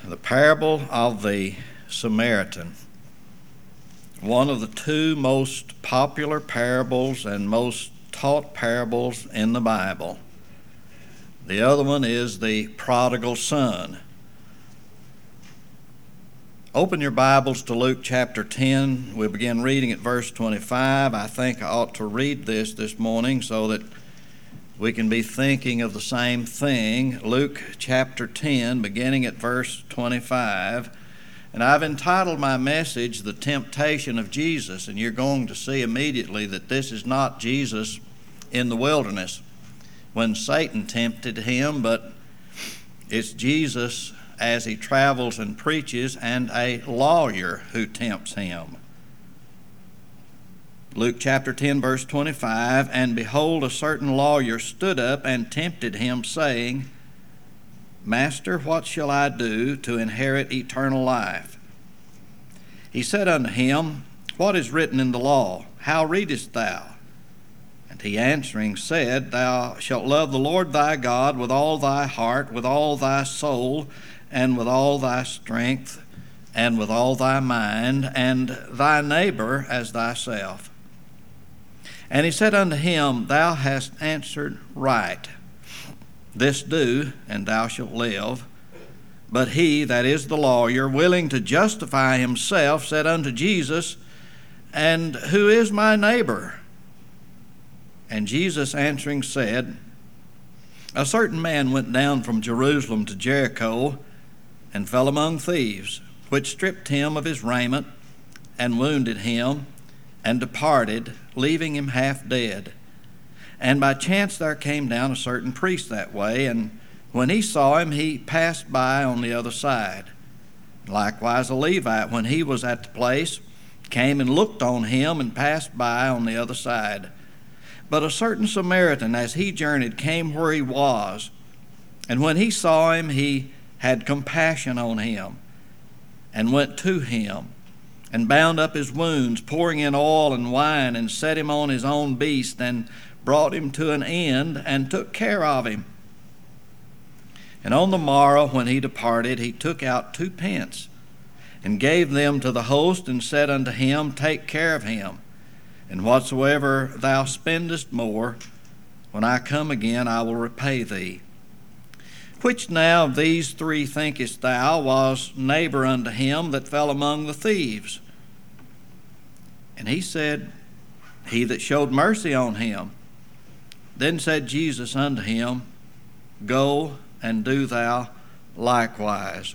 The parable of the Samaritan, one of the two most popular parables and most taught parables in the Bible. The other one is the prodigal son. Open your Bibles to Luke chapter 10. We'll begin reading at verse 25. I think I ought to read this morning so that we can be thinking of the same thing. Luke chapter 10, beginning at verse 25. And I've entitled my message, The Temptation of Jesus. And you're going to see immediately that this is not Jesus in the wilderness when Satan tempted him, but it's Jesus as he travels and preaches, and a lawyer who tempts him. Luke chapter 10, verse 25, And behold, a certain lawyer stood up and tempted him, saying, Master, what shall I do to inherit eternal life? He said unto him, What is written in the law? How readest thou? And he answering said, Thou shalt love the Lord thy God with all thy heart, with all thy soul, and with all thy strength, and with all thy mind, and thy neighbor as thyself. And he said unto him, Thou hast answered right. This do, and thou shalt live. But he, that is the lawyer, willing to justify himself, said unto Jesus, And who is my neighbor? And Jesus answering said, A certain man went down from Jerusalem to Jericho, and fell among thieves, which stripped him of his raiment, and wounded him, and departed, leaving him half dead. And by chance there came down a certain priest that way, and when he saw him, he passed by on the other side. Likewise a Levite, when he was at the place, came and looked on him, and passed by on the other side. But a certain Samaritan, as he journeyed, came where he was, and when he saw him, he had compassion on him, and went to him, and bound up his wounds, pouring in oil and wine, and set him on his own beast, and brought him to an end, and took care of him. And on the morrow, when he departed, he took out 2 pence, and gave them to the host, and said unto him, Take care of him, and whatsoever thou spendest more, when I come again, I will repay thee. Which now of these 3 thinkest thou was neighbor unto him that fell among the thieves? And he said, He that showed mercy on him. Then said Jesus unto him, Go and do thou likewise.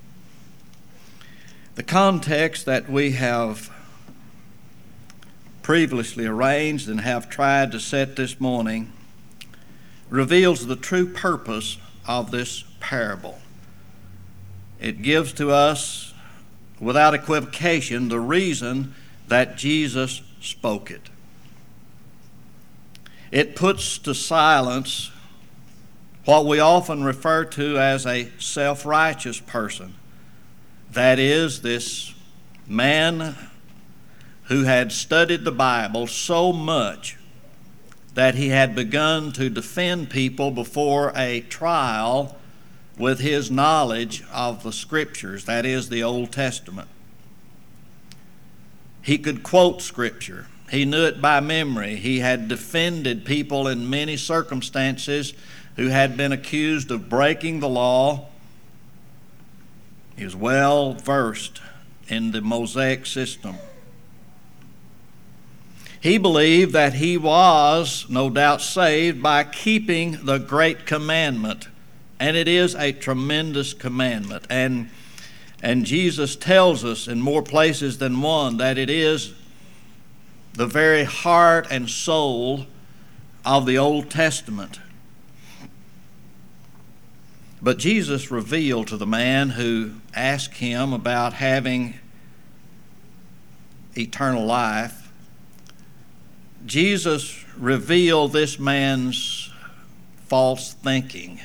The context that we have previously arranged and have tried to set this morning reveals the true purpose of this parable. It gives to us, without equivocation, the reason that Jesus spoke it. It puts to silence what we often refer to as a self-righteous person. That is, this man who had studied the Bible so much that he had begun to defend people before a trial with his knowledge of the Scriptures, that is, the Old Testament. He could quote Scripture. He knew it by memory. He had defended people in many circumstances who had been accused of breaking the law. He was well versed in the Mosaic system. He believed that he was, no doubt, saved by keeping the great commandment. And it is a tremendous commandment. And Jesus tells us in more places than one that it is the very heart and soul of the Old Testament. But Jesus revealed to the man who asked him about having eternal life, Jesus revealed this man's false thinking.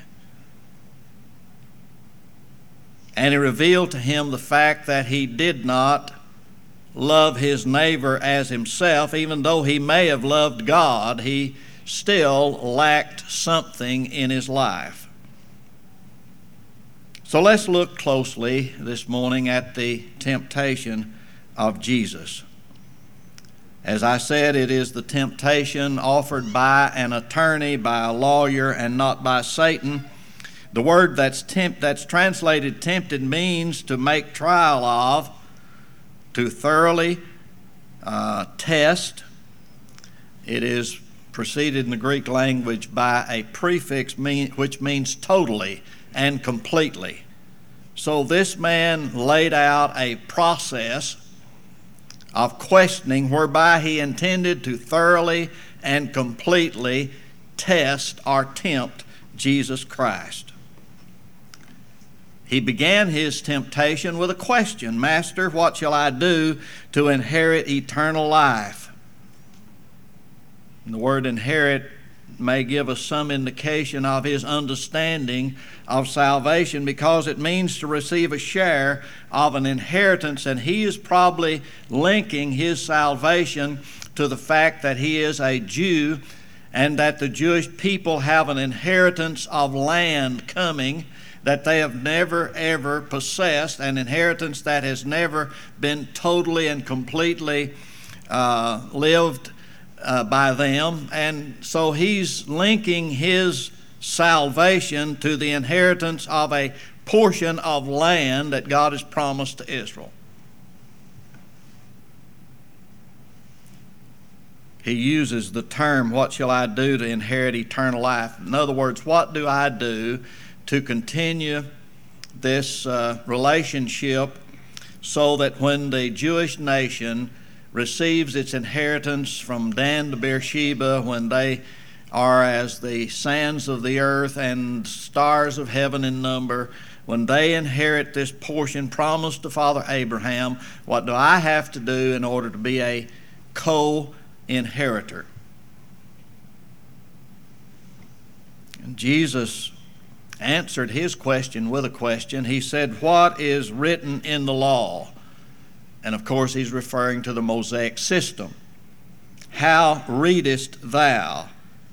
And he revealed to him the fact that he did not love his neighbor as himself. Even though he may have loved God, he still lacked something in his life. So let's look closely this morning at the temptation of Jesus. As I said, it is the temptation offered by an attorney, by a lawyer, and not by Satan. The word that's translated tempted means to make trial of, to thoroughly test. It is preceded in the Greek language by a prefix which means totally and completely. So this man laid out a process of questioning whereby he intended to thoroughly and completely test or tempt Jesus Christ. He began his temptation with a question: Master, what shall I do to inherit eternal life? And the word inherit may give us some indication of his understanding of salvation, because it means to receive a share of an inheritance, and he is probably linking his salvation to the fact that he is a Jew and that the Jewish people have an inheritance of land coming that they have never ever possessed, an inheritance that has never been totally and completely lived by them. And so he's linking his salvation to the inheritance of a portion of land that God has promised to Israel. He uses the term, what shall I do to inherit eternal life? In other words, what do I do to continue this relationship so that when the Jewish nation receives its inheritance from Dan to Beersheba, when they are as the sands of the earth and stars of heaven in number, when they inherit this portion promised to Father Abraham, what do I have to do in order to be a co-inheritor? And Jesus answered his question with a question. He said, what is written in the law? And of course he's referring to the Mosaic system. How readest thou?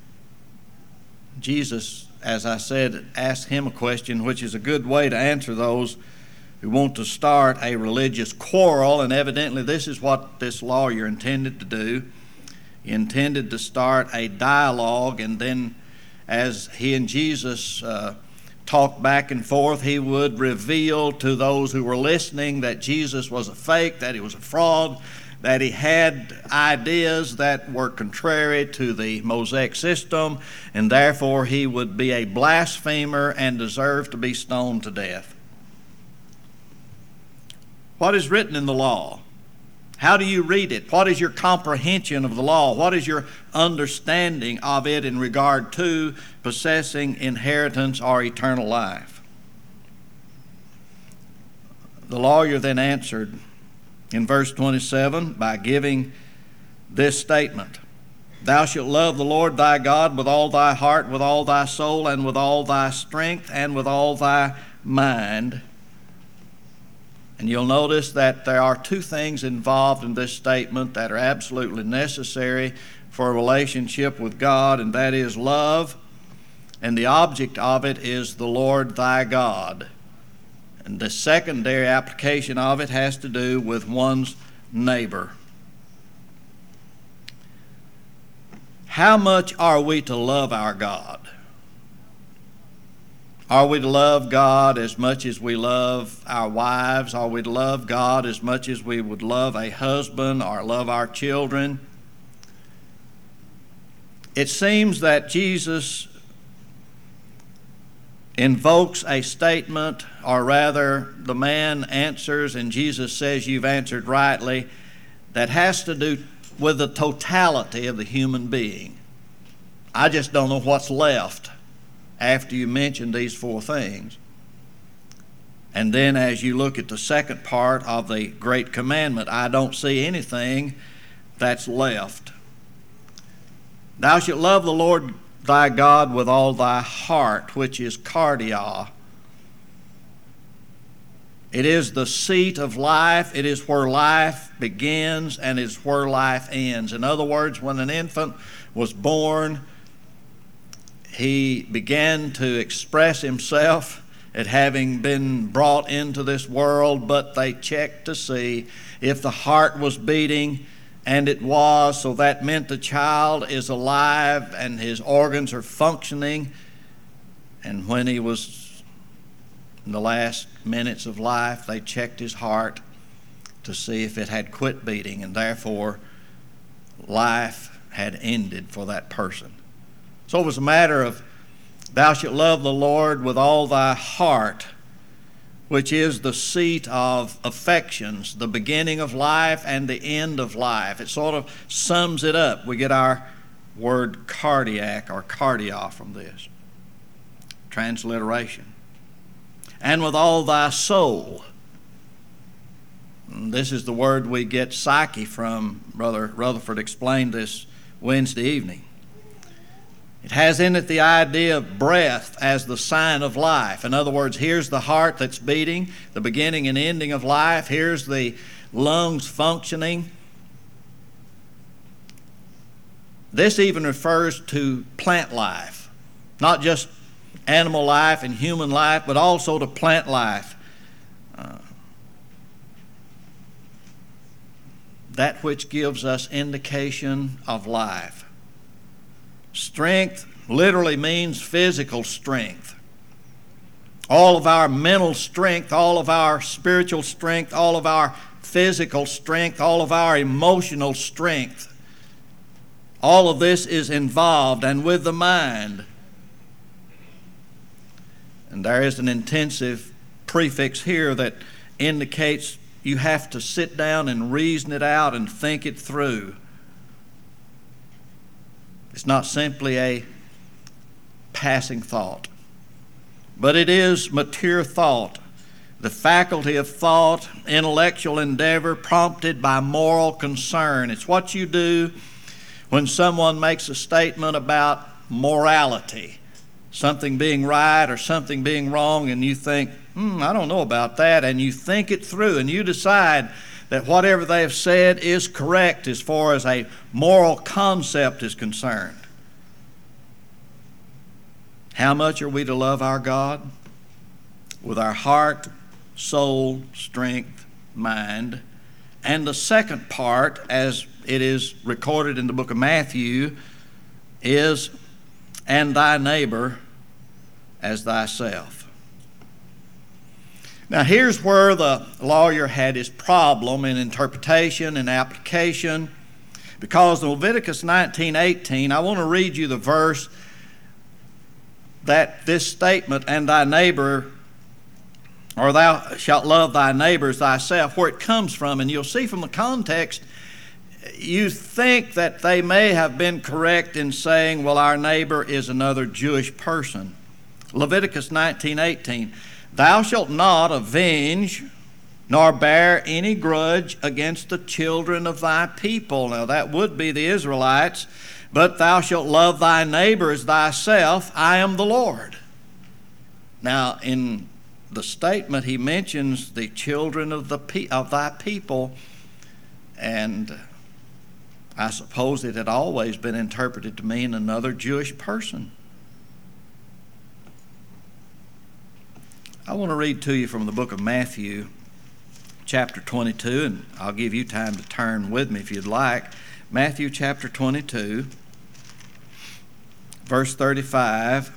Jesus, as I said, asked him a question, which is a good way to answer those who want to start a religious quarrel, and evidently this is what this lawyer intended to do. He intended to start a dialogue, and then as he and Jesus talked back and forth, he would reveal to those who were listening that Jesus was a fake, that he was a fraud, that he had ideas that were contrary to the Mosaic system, and therefore he would be a blasphemer and deserve to be stoned to death. What is written in the law? How do you read it? What is your comprehension of the law? What is your understanding of it in regard to possessing inheritance or eternal life? The lawyer then answered in verse 27 by giving this statement: Thou shalt love the Lord thy God with all thy heart, with all thy soul, and with all thy strength, and with all thy mind. And you'll notice that there are two things involved in this statement that are absolutely necessary for a relationship with God, and that is love, and the object of it is the Lord thy God. And the secondary application of it has to do with one's neighbor. How much are we to love our God? Are we to love God as much as we love our wives? Are we to love God as much as we would love a husband or love our children? It seems that Jesus invokes a statement, or rather the man answers and Jesus says, you've answered rightly, that has to do with the totality of the human being. I just don't know what's left after you mention these four things. And then as you look at the second part of the great commandment, I don't see anything that's left. Thou shalt love the Lord thy God with all thy heart, which is cardia. It is the seat of life. It is where life begins and is where life ends. In other words, when an infant was born, he began to express himself at having been brought into this world, but they checked to see if the heart was beating, and it was, so that meant the child is alive and his organs are functioning. And when he was in the last minutes of life, they checked his heart to see if it had quit beating, and therefore life had ended for that person. So it was a matter of, thou shalt love the Lord with all thy heart, which is the seat of affections, the beginning of life and the end of life. It sort of sums it up. We get our word cardiac or cardia from this. Transliteration. And with all thy soul. And this is the word we get psyche from. Brother Rutherford explained this Wednesday evening. It has in it the idea of breath as the sign of life. In other words, here's the heart that's beating, the beginning and ending of life. Here's the lungs functioning. This even refers to plant life, not just animal life and human life, but also to plant life. That which gives us indication of life. Strength literally means physical strength. All of our mental strength, all of our spiritual strength, all of our physical strength, all of our emotional strength, all of this is involved, and with the mind. And there is an intensive prefix here that indicates you have to sit down and reason it out and think it through. It's not simply a passing thought, but it is mature thought, the faculty of thought, intellectual endeavor prompted by moral concern. It's what you do when someone makes a statement about morality, something being right or something being wrong, and you think, I don't know about that, and you think it through and you decide that whatever they have said is correct as far as a moral concept is concerned. How much are we to love our God? With our heart, soul, strength, mind. And the second part, as it is recorded in the book of Matthew, is, and thy neighbor as thyself. Now here's where the lawyer had his problem in interpretation and application, because in Leviticus 19:18, I want to read you the verse that this statement, and thy neighbor, or thou shalt love thy neighbor as thyself, where it comes from. And you'll see from the context, you think that they may have been correct in saying, well, our neighbor is another Jewish person. Leviticus 19:18, thou shalt not avenge nor bear any grudge against the children of thy people. Now that would be the Israelites. But thou shalt love thy neighbor as thyself. I am the Lord. Now in the statement he mentions the children of thy people, and I suppose it had always been interpreted to mean another Jewish person. I want to read to you from the book of Matthew, chapter 22, and I'll give you time to turn with me if you'd like. Matthew chapter 22, verse 35.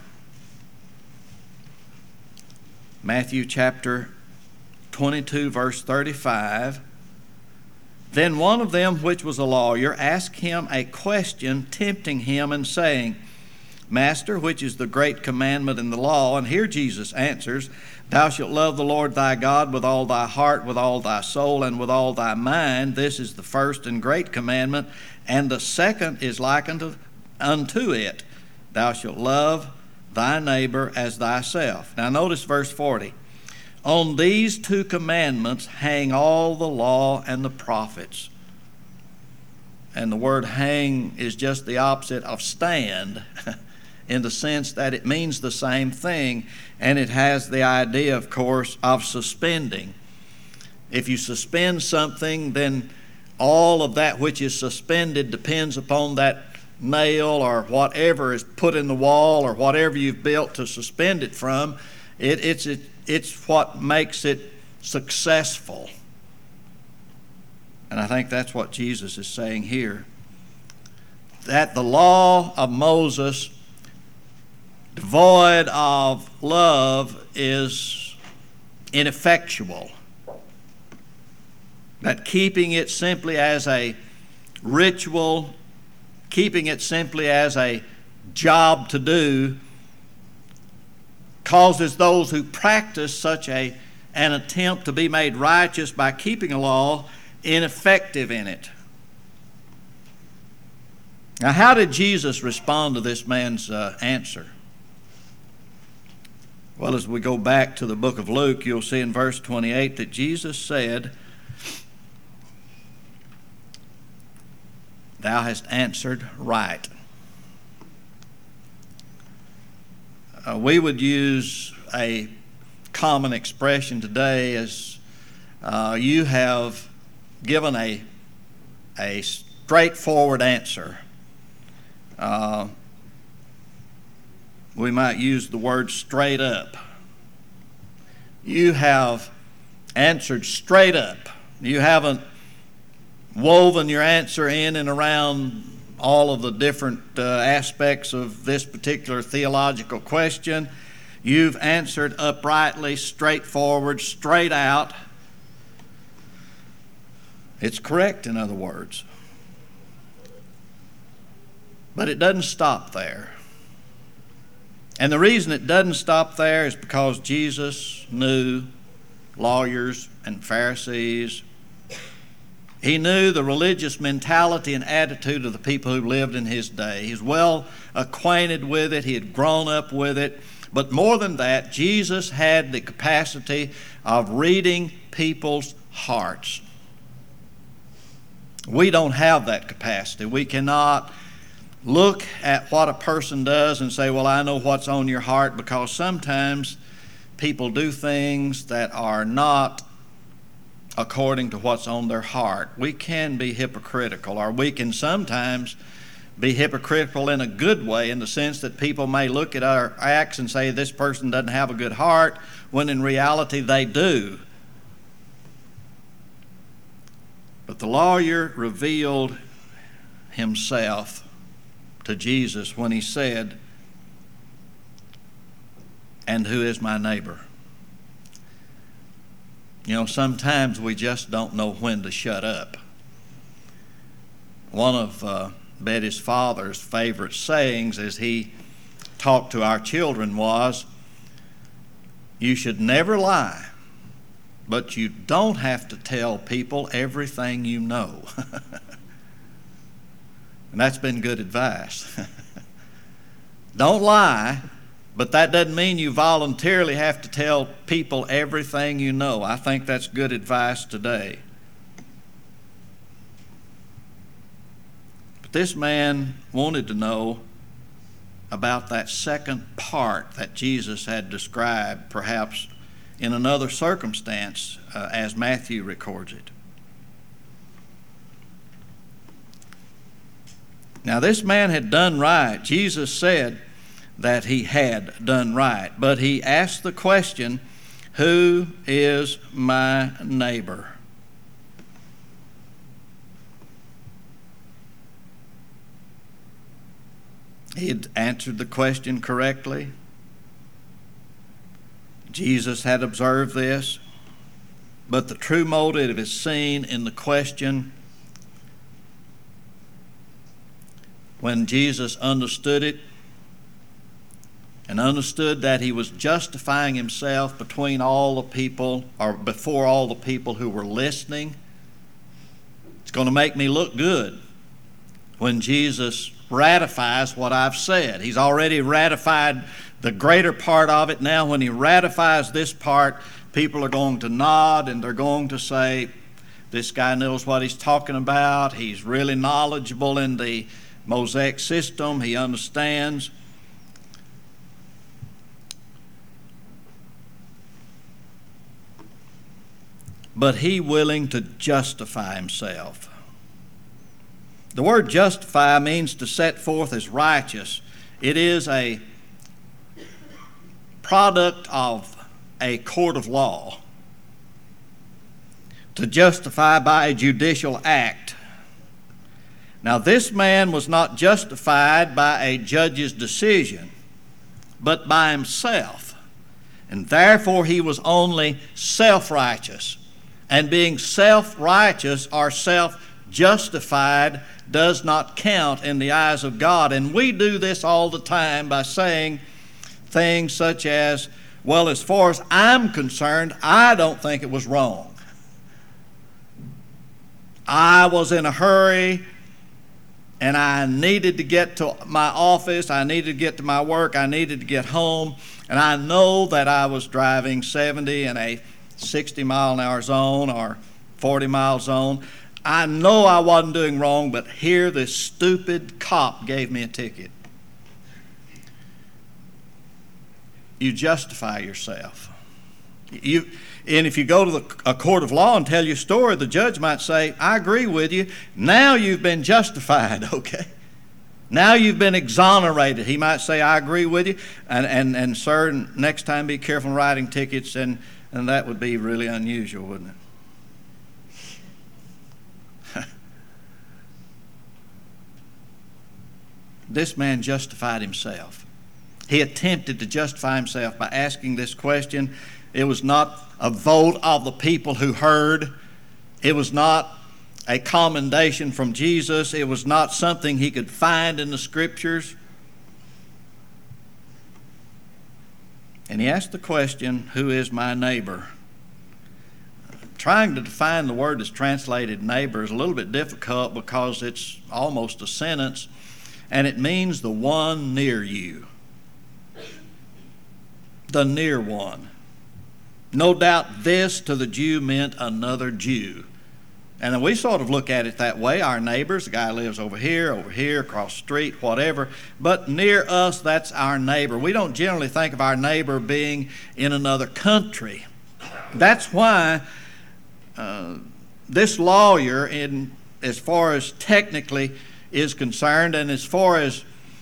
Matthew chapter 22, verse 35. Then one of them which was a lawyer asked him a question, tempting him and saying, Master, which is the great commandment in the law? And here Jesus answers, thou shalt love the Lord thy God with all thy heart, with all thy soul, and with all thy mind. This is the first and great commandment. And the second is like unto it. Thou shalt love thy neighbor as thyself. Now notice verse 40. On these two commandments hang all the law and the prophets. And the word hang is just the opposite of stand in the sense that it means the same thing, and it has the idea, of course, of suspending. If you suspend something, then all of that which is suspended depends upon that nail or whatever is put in the wall or whatever you've built to suspend it from. It's what makes it successful. And I think that's what Jesus is saying here. That the law of Moses, devoid of love, is ineffectual. That keeping it simply as a ritual, keeping it simply as a job to do, causes those who practice such an attempt to be made righteous by keeping a law ineffective in it. Now, how did Jesus respond to this man's answer? Well, as we go back to the book of Luke, you'll see in verse 28 that Jesus said, "Thou hast answered right." We would use a common expression today as you have given a straightforward answer. We might use the word straight up. You have answered straight up. You haven't woven your answer in and around all of the different aspects of this particular theological question. You've answered uprightly, straightforward, straight out. It's correct, in other words. But it doesn't stop there. And the reason it doesn't stop there is because Jesus knew lawyers and Pharisees. He knew the religious mentality and attitude of the people who lived in his day. He's well acquainted with it. He had grown up with it. But more than that, Jesus had the capacity of reading people's hearts. We don't have that capacity. We cannot look at what a person does and say, well, I know what's on your heart, because sometimes people do things that are not according to what's on their heart. We can be hypocritical, or we can sometimes be hypocritical in a good way, in the sense that people may look at our acts and say this person doesn't have a good heart, when in reality they do. But the lawyer revealed himself to Jesus when he said, "And who is my neighbor?" You know, sometimes we just don't know when to shut up. One of Betty's father's favorite sayings as he talked to our children was, "You should never lie, but you don't have to tell people everything you know." And that's been good advice. Don't lie, but that doesn't mean you voluntarily have to tell people everything you know. I think that's good advice today. But this man wanted to know about that second part that Jesus had described, perhaps in another circumstance, as Matthew records it. Now, this man had done right. Jesus said that he had done right. But he asked the question, who is my neighbor? He had answered the question correctly. Jesus had observed this. But the true motive is seen in the question. When Jesus understood it and understood that he was justifying himself between all the people, or before all the people who were listening, it's going to make me look good when Jesus ratifies what I've said. He's already ratified the greater part of it. Now, when he ratifies this part, people are going to nod and they're going to say, this guy knows what he's talking about. He's really knowledgeable in the Mosaic system. He understands. But he willing to justify himself. The word justify means to set forth as righteous. It is a product of a court of law to justify by a judicial act. Now, this man was not justified by a judge's decision, but by himself. And therefore, he was only self-righteous. And being self-righteous or self-justified does not count in the eyes of God. And we do this all the time by saying things such as, well, as far as I'm concerned, I don't think it was wrong. I was in a hurry, and I needed to get to my office, I needed to get to my work, I needed to get home, and I know that I was driving 70 in a 60-mile-an-hour zone or 40-mile zone. I know I wasn't doing wrong, but here this stupid cop gave me a ticket. You justify yourself. And if you go to a court of law and tell your story, the judge might say, I agree with you. Now you've been justified, okay? Now you've been exonerated. He might say, I agree with you. And sir, next time be careful in writing tickets. And that would be really unusual, wouldn't it? This man justified himself. He attempted to justify himself by asking this question. It was not a vote of the people who heard. It was not a commendation from Jesus. It was not something he could find in the Scriptures. And he asked the question, who is my neighbor? Trying to define the word that's translated neighbor is a little bit difficult because it's almost a sentence, and it means the one near you. The near one. No doubt this to the Jew meant another Jew. And we sort of look at it that way. Our neighbors, the guy lives over here, across the street, whatever. But near us, that's our neighbor. We don't generally think of our neighbor being in another country. That's why this lawyer, as far as technically is concerned, and as far as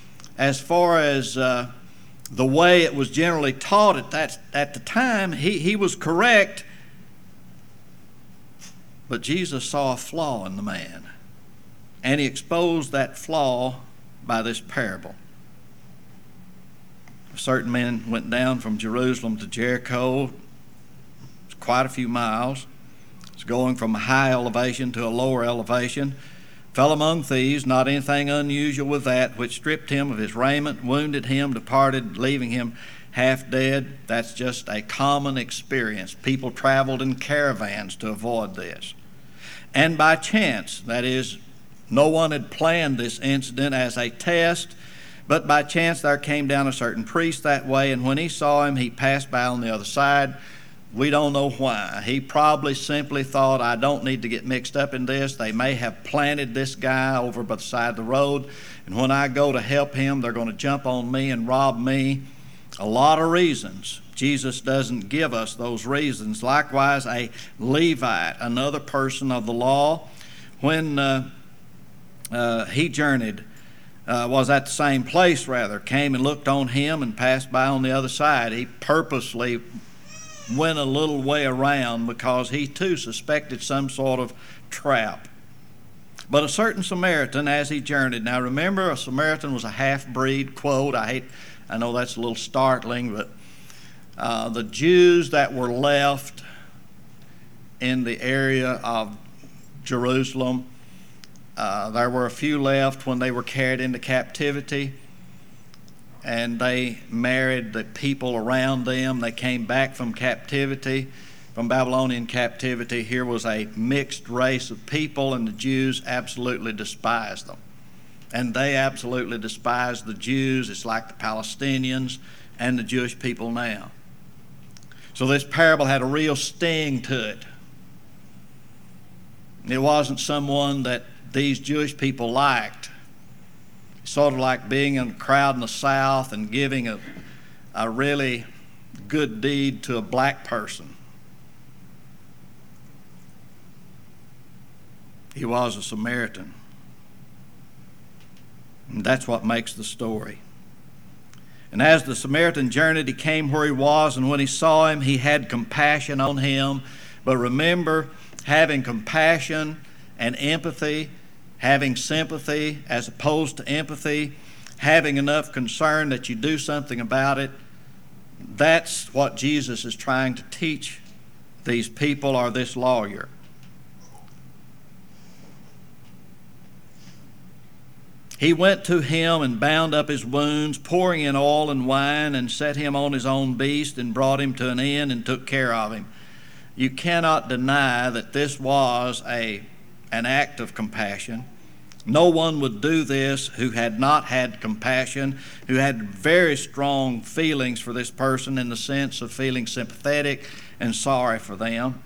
the way it was generally taught at the time, he was correct, but Jesus saw a flaw in the man, and he exposed that flaw by this parable. Certain men went down from Jerusalem to Jericho. It's quite a few miles. It's going from a high elevation to a lower elevation. Fell among thieves, not anything unusual with that, which stripped him of his raiment, wounded him, departed, leaving him half dead. That's just a common experience. People traveled in caravans to avoid this. And by chance, that is, no one had planned this incident as a test, but by chance there came down a certain priest that way, and when he saw him, he passed by on the other side. We don't know why. He probably simply thought, I don't need to get mixed up in this. They may have planted this guy over by the side of the road, and when I go to help him, they're going to jump on me and rob me. A lot of reasons. Jesus doesn't give us those reasons. Likewise, a Levite, another person of the law, when he journeyed, was at the same place rather, came and looked on him and passed by on the other side. He purposely went a little way around because he too suspected some sort of trap. But a certain Samaritan, as he journeyed, now remember, a Samaritan was a half-breed, quote, I know that's a little startling, but the Jews that were left in the area of Jerusalem, there were a few left when they were carried into captivity, and they married the people around them. They came back from captivity, from Babylonian captivity. Here was a mixed race of people, and the Jews absolutely despised them. And they absolutely despised the Jews. It's like the Palestinians and the Jewish people now. So this parable had a real sting to it. It wasn't someone that these Jewish people liked. Sort of like being in a crowd in the South and giving a really good deed to a black person. He was a Samaritan. And that's what makes the story. And as the Samaritan journeyed, he came where he was, and when he saw him, he had compassion on him. But remember, having compassion and empathy, having sympathy as opposed to empathy, having enough concern that you do something about it, that's what Jesus is trying to teach these people or this lawyer. He went to him and bound up his wounds, pouring in oil and wine, and set him on his own beast, and brought him to an inn and took care of him. You cannot deny that this was an act of compassion. No one would do this who had not had compassion, who had very strong feelings for this person in the sense of feeling sympathetic and sorry for them.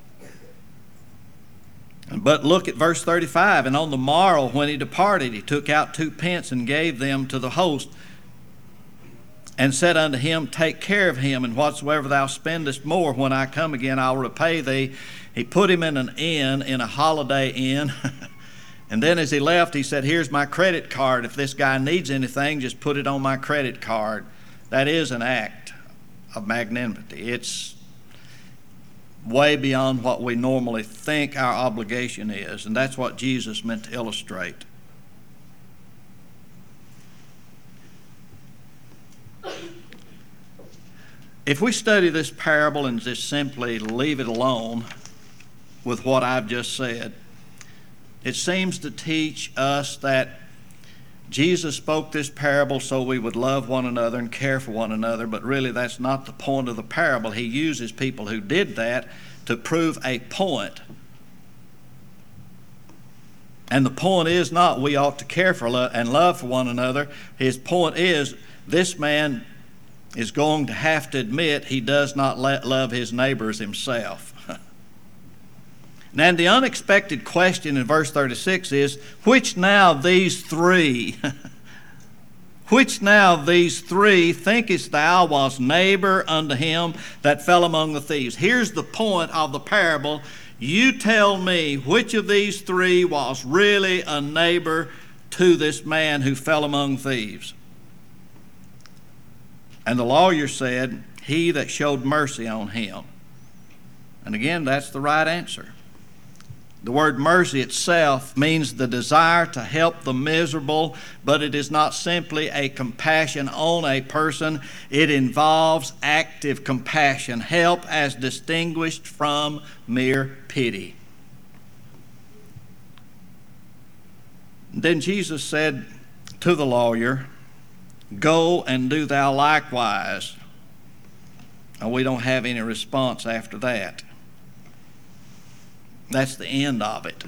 But look at verse 35. And on the morrow when he departed, he took out 2 pence and gave them to the host, and said unto him, Take care of him, and whatsoever thou spendest more, when I come again, I'll repay thee. He put him in an inn, in a holiday inn. And then as he left, he said, Here's my credit card. If this guy needs anything, just put it on my credit card. That is an act of magnanimity. It's way beyond what we normally think our obligation is, and that's what Jesus meant to illustrate. If we study this parable and just simply leave it alone with what I've just said, it seems to teach us that Jesus spoke this parable so we would love one another and care for one another, but really that's not the point of the parable. He uses people who did that to prove a point. And the point is not we ought to care for and love for one another. His point is this man is going to have to admit he does not love his neighbors himself. And the unexpected question in verse 36 is, which now of these three, which now of these three thinkest thou was neighbor unto him that fell among the thieves? Here's the point of the parable. You tell me which of these three was really a neighbor to this man who fell among thieves. And the lawyer said, He that showed mercy on him. And again, that's the right answer. The word mercy itself means the desire to help the miserable, but it is not simply a compassion on a person. It involves active compassion, help as distinguished from mere pity. Then Jesus said to the lawyer, Go and do thou likewise. And we don't have any response after that. That's the end of it.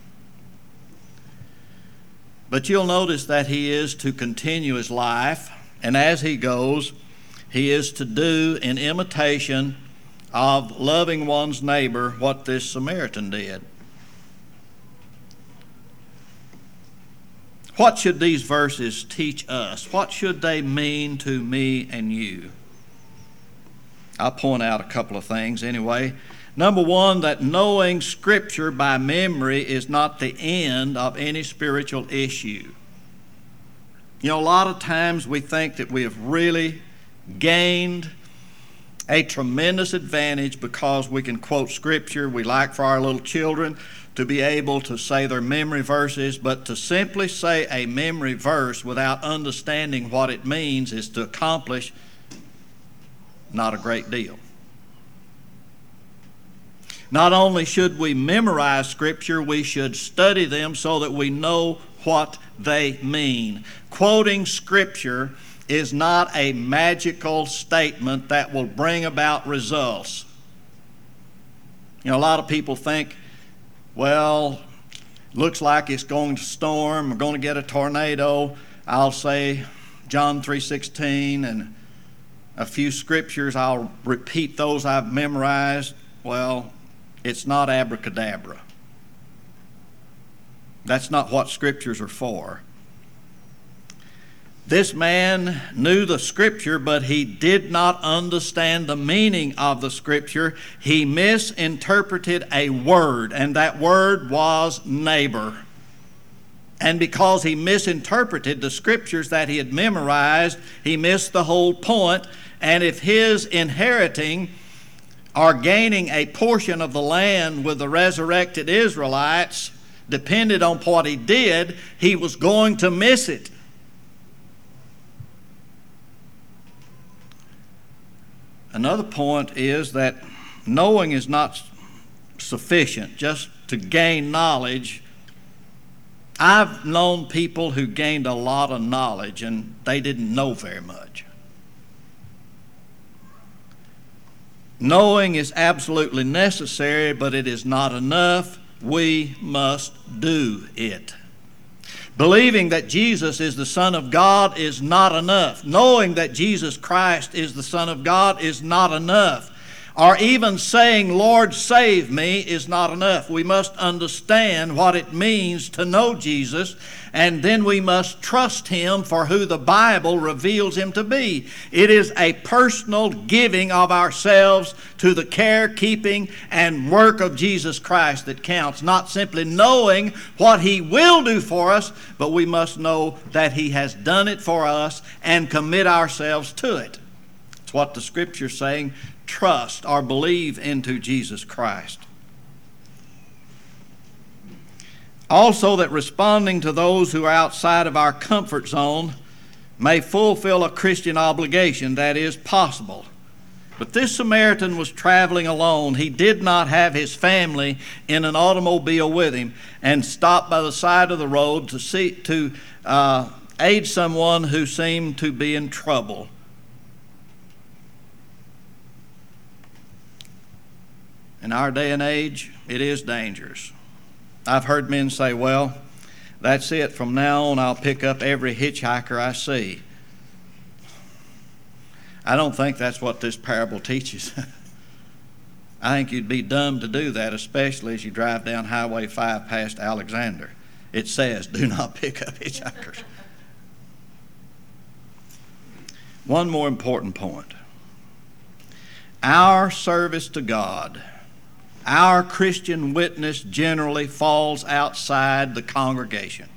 But you'll notice that he is to continue his life, and as he goes, he is to do in imitation of loving one's neighbor what this Samaritan did. What should these verses teach us? What should they mean to me and you? I'll point out a couple of things anyway. Number one, that knowing Scripture by memory is not the end of any spiritual issue. You know, a lot of times we think that we have really gained a tremendous advantage because we can quote Scripture. We like for our little children to be able to say their memory verses, but to simply say a memory verse without understanding what it means is to accomplish not a great deal. Not only should we memorize Scripture, we should study them so that we know what they mean. Quoting Scripture is not a magical statement that will bring about results. You know, a lot of people think, well, looks like it's going to storm, we're going to get a tornado. I'll say John 3:16 and a few scriptures. I'll repeat those I've memorized. Well, it's not abracadabra. That's not what scriptures are for. This man knew the Scripture, but he did not understand the meaning of the Scripture. He misinterpreted a word, and that word was neighbor. And because he misinterpreted the scriptures that he had memorized, he missed the whole point. And if his inheriting or gaining a portion of the land with the resurrected Israelites depended on what he did, he was going to miss it. Another point is that knowing is not sufficient just to gain knowledge. I've known people who gained a lot of knowledge and they didn't know very much. Knowing is absolutely necessary, but it is not enough. We must do it. Believing that Jesus is the Son of God is not enough. Knowing that Jesus Christ is the Son of God is not enough. Or even saying, Lord, save me, is not enough. We must understand what it means to know Jesus, and then we must trust him for who the Bible reveals him to be. It is a personal giving of ourselves to the care, keeping, and work of Jesus Christ that counts. Not simply knowing what he will do for us, but we must know that he has done it for us and commit ourselves to it. It's what the Scripture is saying. Trust or believe into Jesus Christ. Also, that responding to those who are outside of our comfort zone may fulfill a Christian obligation. That is possible. But this Samaritan was traveling alone. He did not have his family in an automobile with him and stopped by the side of the road to aid someone who seemed to be in trouble. In our day and age, it is dangerous. I've heard men say, well, that's it. From now on, I'll pick up every hitchhiker I see. I don't think that's what this parable teaches. I think you'd be dumb to do that, especially as you drive down Highway 5 past Alexander. It says, do not pick up hitchhikers. One more important point. Our service to God, our Christian witness generally falls outside the congregation.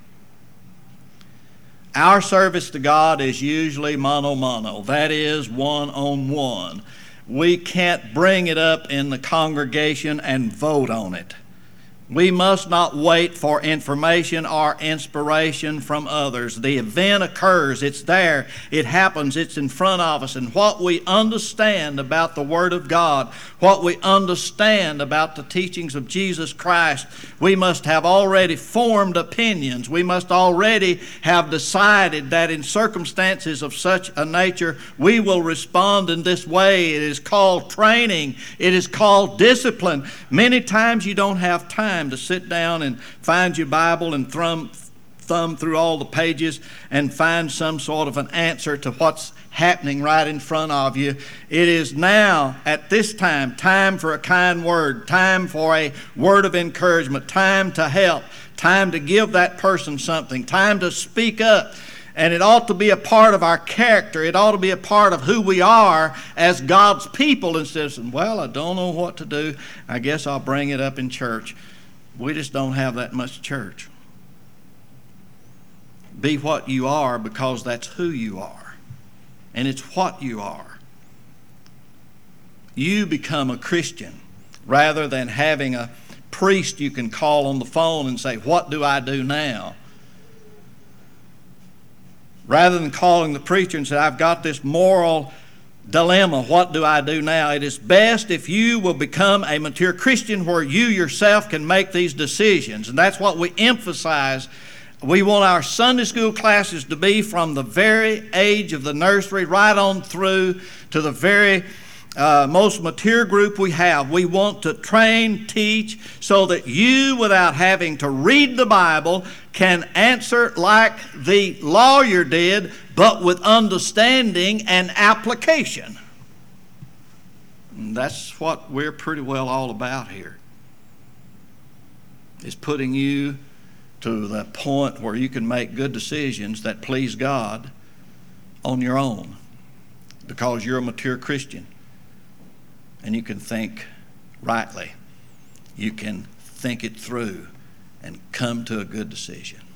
Our service to God is usually mano a mano, that is, one-on-one. We can't bring it up in the congregation and vote on it. We must not wait for information or inspiration from others. The event occurs, it's there, it happens, it's in front of us. And what we understand about the Word of God, what we understand about the teachings of Jesus Christ, we must have already formed opinions. We must already have decided that in circumstances of such a nature, we will respond in this way. It is called training. It is called discipline. Many times you don't have time to sit down and find your Bible and thumb through all the pages and find some sort of an answer to what's happening right in front of you. It is now, at this time for a kind word, time for a word of encouragement, time to help, time to give that person something, time to speak up. And it ought to be a part of our character. It ought to be a part of who we are as God's people, instead of saying, well, I don't know what to do. I guess I'll bring it up in church. We just don't have that much church. Be what you are, because that's who you are. And it's what you are. You become a Christian rather than having a priest you can call on the phone and say, what do I do now? Rather than calling the preacher and say, I've got this moral dilemma, what do I do now? It is best if you will become a mature Christian where you yourself can make these decisions. And that's what we emphasize. We want our Sunday school classes to be from the very age of the nursery right on through to the very most mature group we have. We want to train, teach, so that you, without having to read the Bible, can answer like the lawyer did, but with understanding and application. And that's what we're pretty well all about here, is putting you to the point where you can make good decisions that please God on your own, because you're a mature Christian. And you can think rightly. You can think it through and come to a good decision.